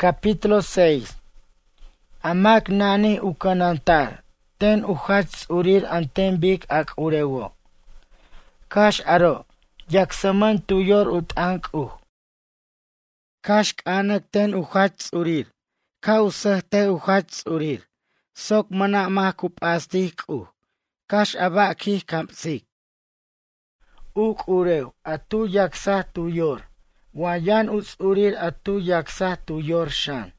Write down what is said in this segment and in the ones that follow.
Capítulo 6. Amak nani ukanantar, ten uhach urir anten bik ak urewo. Kash aro, yaksaman tuyor utank Kash anak ten uhach urir, ka usah te uhach urir. Sok mana mahkup astik Kash abaki kampsik. Uk urew, atu yaksa tuyor. Wayan urir atu yaksa tuyor shan.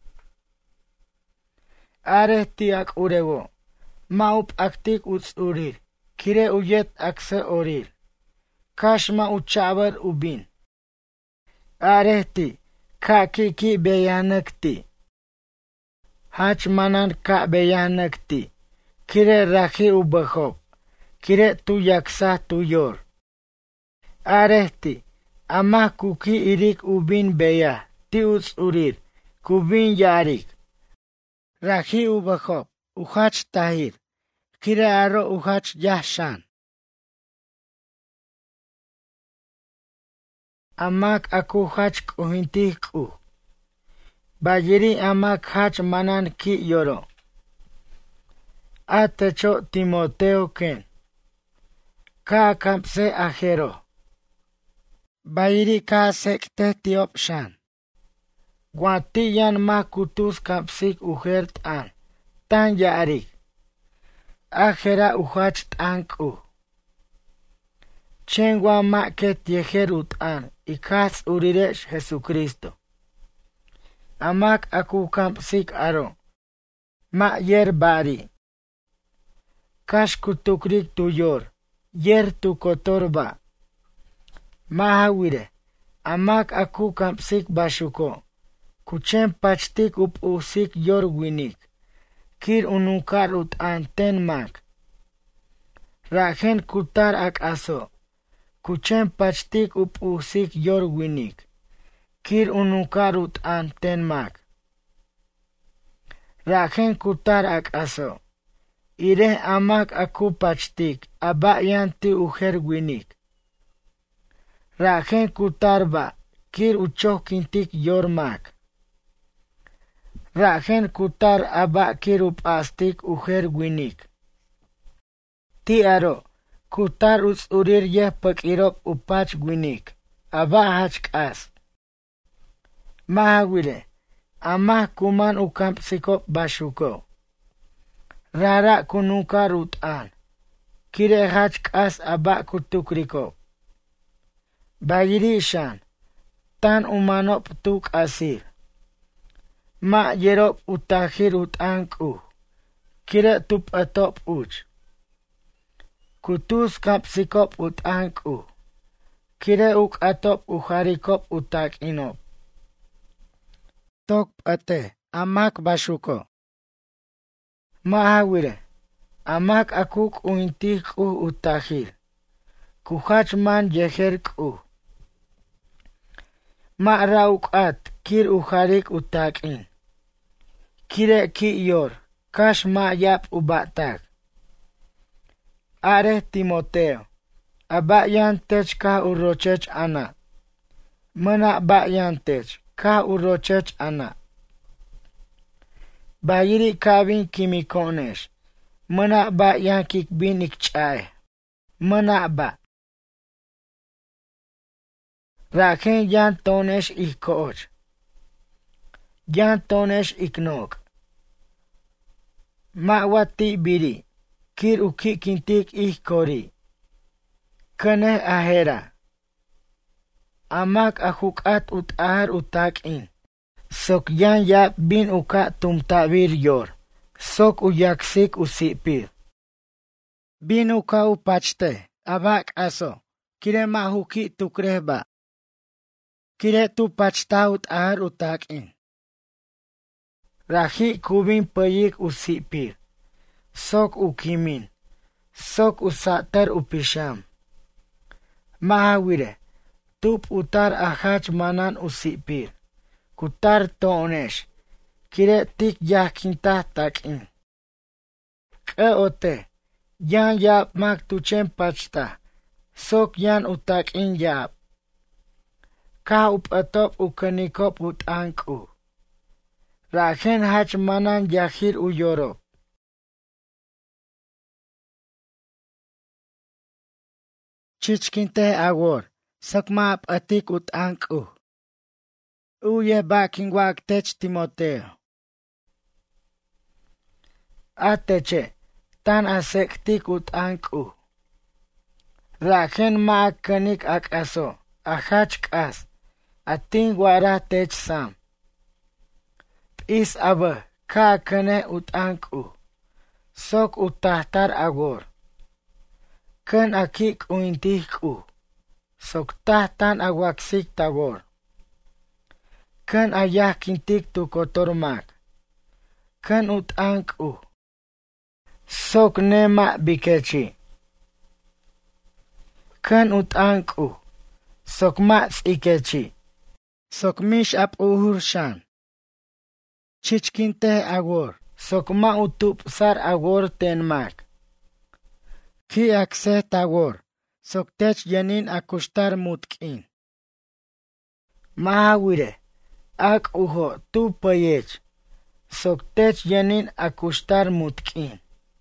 Are tiak urewo. Maup aktik urir. Kire uyet aksa orir. Kashma uchabar ubin. Are ti. Ka kiki beyanakti. Hach manan ka beyanakti. Kire rahi ubahop. Kire tu yaksa tuyor. Are ti. Ama kuki irik ubin beya. Ti urir. Kubin yarik. Rahi ubahop. Uhach tahir. Kire aro uhach yahshan. Amak aku hach kuhintih Bayiri amak hach manan ki yoro. Atecho Timoteo ken. Ka kampse ajero. Bayiri ka sekte tiopshan. Guatiyan ma kutus kampsik ujert an. Tan yarik. Ajera uhach tanku. Chengwa ma ket yeher utan. Ikas uriresh Jesucristo. Amak aku kampsik aro. Ma yer bari. Kash kutukrik tuyor. Yer tu kotorba. Mahawire. Amak aku kampsik bashuko. Kuchen pachtik usik yor winik. Kir unukar utan ten mak. Rajen kutar ak aso. Kuchen pachtik usik yor winik. Kir unukar utan ten mak. Rajen kutar ak aso. Ire amak aku pachtik. Abayan ti uher winik. Rajen kutarba. Kir uchoh kintik yor mak. Rajen kutar aba kir upastik uher winik. Ti aro. Kutar urir yeh pakirok upach winik. Aba hachkas. Mahawile. Ama kuman ukampsikop bashuko. Rara kunukar utan. Kire hachkas aba kutukriko. Bayiri shan. Tan umanop tuk asir. Ma yerop utahir utanku. Kire tup atop uch. Kutus kapsikop utanku. Kire uk atop uharikop utak inop. Tok ate. Amak bashuko. Mahawire. Amak akuk uintih utahir. Kuhach man yeher Ma rauk at. Kir uharik utakin. Kire ki yor. Kash ma yap ubatak. Are Timoteo. Abayan tech ka urochech ana. Mana bayan tech. Ka urochech ana. Bayiri kabin kimikonesh. Mana bayan kikbin ikchay. Mana ba. Raken yan tonesh ikkoch. Yan tonesh iknok. Mawati biri. Kir ukikintik ikori. Kane ahera. Amak ahukat utahar utakin. Sok yan yap bin uka tumtabir yor. Sok uyaksik usipir. Bin uka upachte. Abak aso. Kire mahuki tukreba. Kire tu pachta utahar utakin. Rahi kubin payik usipir. Sok ukimin. Sok usatar upisham. Mahawire. Tup utar ahach manan usipir. Kutar tonesh. Kire tik yakinta takin. Kaote. Yan yap mak tuchen pachta. Sok yan utakin yap. Ka up atop ukanikop utanku. Rajen hach manan yahir uyoro. Chichkinte agor, sakma atik ut anku. Uye bakin wak tech Timoteo. Ateche, tan asektik ut anku. Rajen ma kanik akaso, ahach kas, atin wara tech sam. Is aba, ka kane ut anku. Sok utahtar agor. Kan akik uintihku. Sok tahtan awaksik tagor. Kan ayah kintik tu kotormak. Kan ut anku. Sok nema bikechi. Kan ut anku. Sok mats ikechi. Sok mish ap uhurshan. Chichkinte agor. Sok ma utup sar agor tenmak. Ki akse tagor. Sok tech yanin akustar mutkin. Mahawire. Ak uho tu payech. Sok tech yanin akustar mutkin.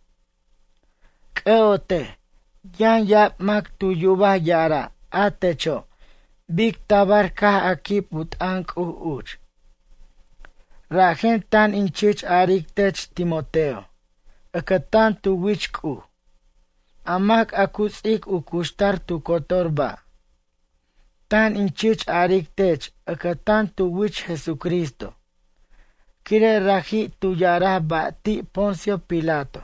Keote. Yan yap mak tu yubah yara. Atecho. Big tabar kah akip ut ank uch. Rajen tan inchich arik tech Timoteo. Akatan tu wichku. Amak akusik ukustar tu kotorba. Tan inchich arik tech. Akatan tu wich Jesucristo. Kire raji tu yarah ti Poncio Pilato.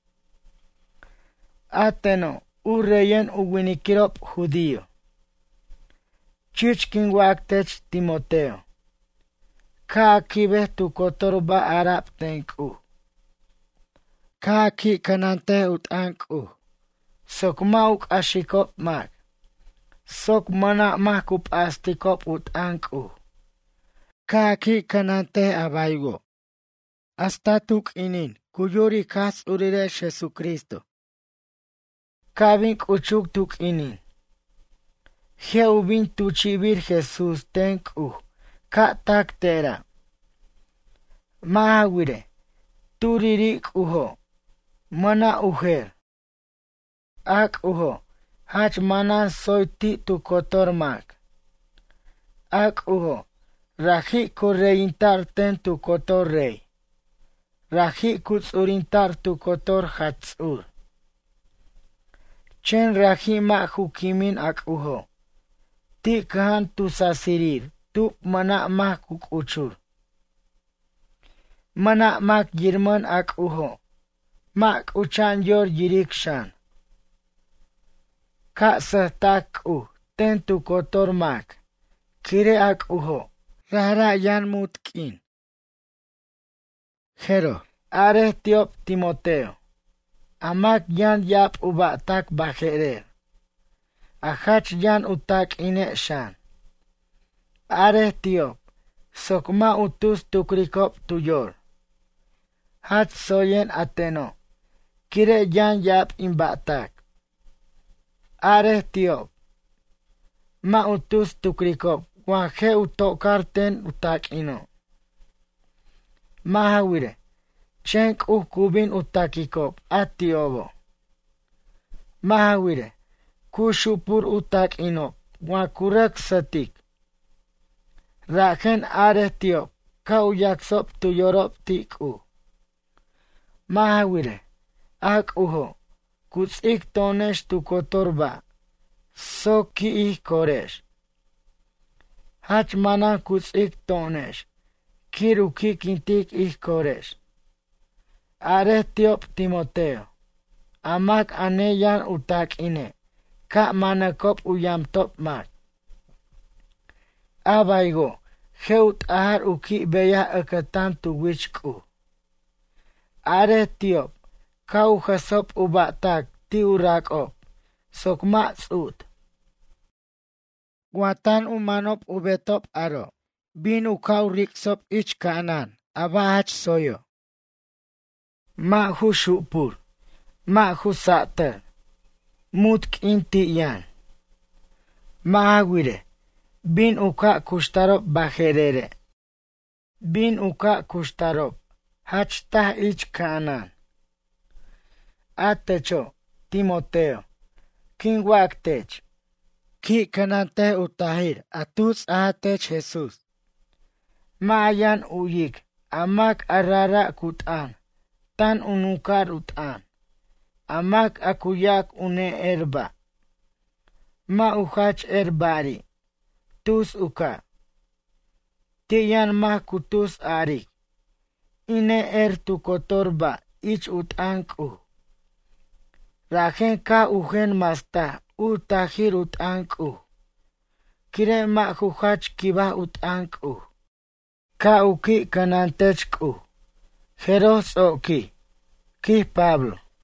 Ateno ureyen uwinikirop judío. Chichkin wak tech Timoteo. Ka kibe tu kotorba arab tenku. Ka ki kanante ut anku. Sok mauk ashikop mak. Sok mana makup astikop ut anku. Ka ki kanante abaigo. Hasta tuk inin kuyuri kas urire Jesucristo. Kabink uchuk tuk inin. Jeubin tu chibir Jesús tenku. Ka tak tera. Mahawire. Turirik uho. Mana uher. Ak uho. Hach manan soy ti tu kotormak. Ak uho. Raji kurreintar ten tu kotor rey. Raji kutsurintar tu kotor hatsur. Chen raji ma hukimin ak uho. Ti kahan tu sasirir. Tu mana mak kukuchur. Mana mak yirman ak uho. Mak uchan yor yirikshan. Ka sahtak ten tu kotor mak. Kire ak uho. Rara yan mutkin. Jero. Are tiop Timoteo. Amak yan yap ubatak bajerer. Ahach yan utak ine shan. Are tiop. Sokma utus tukrikop tuyor. Hach soyen ateno. Kire yan yap imbatak. Are tiop. Ma utus tukrikop. Waje utokar ten utak ino. Mahawire. Chenk kubin utakikop. Atiobo. Mahawire. Kushupur utak ino. Wakurak satik. Rajen are tiop. Kau yaksop tu yorop tiku. Mahawire. Ak uho. Kutsik tonesh tu kotorba. Soki ih koresh. Hach manan kutsik tonesh. Kiruki kintik ih koresh. Are tiop Timoteo. Amak aneyan utak ine. Ka manakop uyam top mak. Abaigo. Heut ahar uki beya akatan tu wichku. Are tiop. Kau hasop ubatak ti urakop. Sokma tsut. Guatan umanop ubetop aro. Bin ukau riksop ich kanan. Abahach soyo. Ma hu shupur. Ma hu sater. Mutk inti yan. Mahawire. Bin uka kustarop bajerere. bin uka kushtarop, hachtah ich Caanan. Atecho, Timoteo, kin waktech, ki kanante utahir, atus ahatech Jesús. Maayan uyik, amak arara kutan, tan unukar utan, amak akuyak une erba. Ma uhach erbari, tus uka. Tiyan ma kutus arik, ine tu kotorba, ich utanku. Rajen ka ujen masta, utahir utanku. Kire ma uhach kiba utanku. Ka uki kanantechku. Jeros oki, ki Pablo.